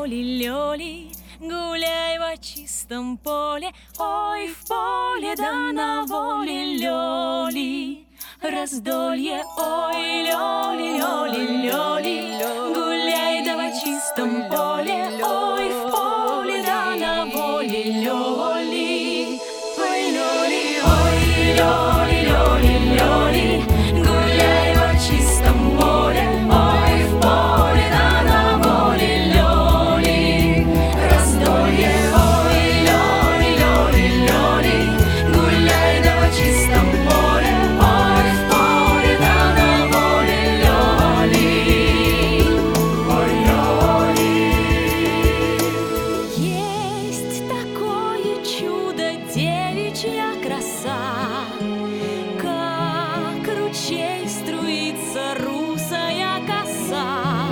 лёли, гуляй во чистом поле, ой, в поле да на воле лёли. Раздолье, ой, лёли, лёли, лёли, гуляй да во чистом поле, ой, в поле да на воле лёли. Ой, лёли, ой, лёли, лёли, лёли, гуляй во чистом поле, ой, в поле да на воле лёли. Раздолье, ой, лёли, лёли, лёли, гуляй да во чистом поле, ой, в поле да на воле лёли. Ой, лёли. Есть такое чудо, девичья краса, как ручей струится русая коса,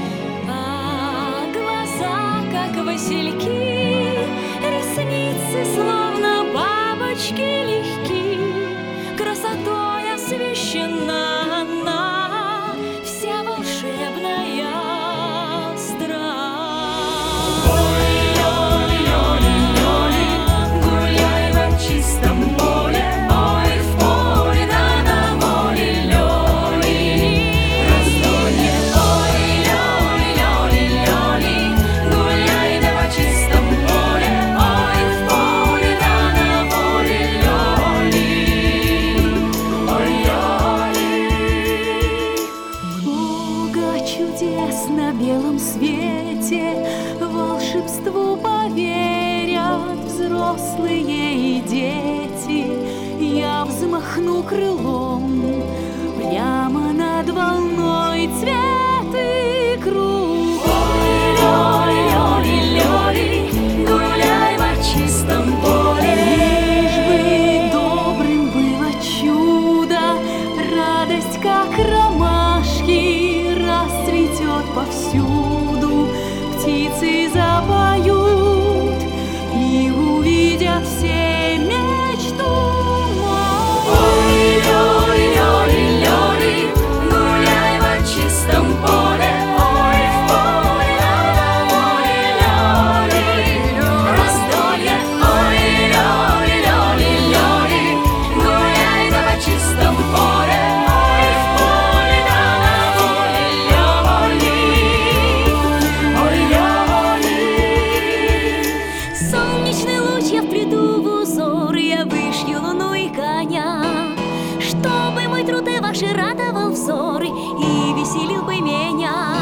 а глаза, как васильки, ресницы, словно бабочки легки. Красотой освещена она, вся волшебная страна. Ой, лёли, лёли, лёли, гуляй во чистом поле, ой, в поле да на воле лёли. Раздолье, ой, лёли, лёли, лёли, гуляй да во чистом поле, ой, в поле да на воле лёли. Ой, лёли. Много чудес на белом свете, волшебству поверят взрослые и дети. Я взмахну крылом прямо над волной, цвет и круг. Ой, лёли, лёли, лёли, гуляй во чистом поле. Лишь бы добрым было чудо, радость, как ромашки, расцветет повсюду. Птицы запоют и увидят все мечту мою. Ой, лёли, лёли, лёли, гуляй во чистом поле, ой, в поле да на воле лёли. Раздолье, ой, лёли, лёли, лёли, гуляй да во чистом поле, ой, в поле да на воле лёли. Ой, лёли. Солнечный луч я вплету в узор, я вышью луну и коня, чтобы мой труд и ваши радовал взор и веселил бы меня.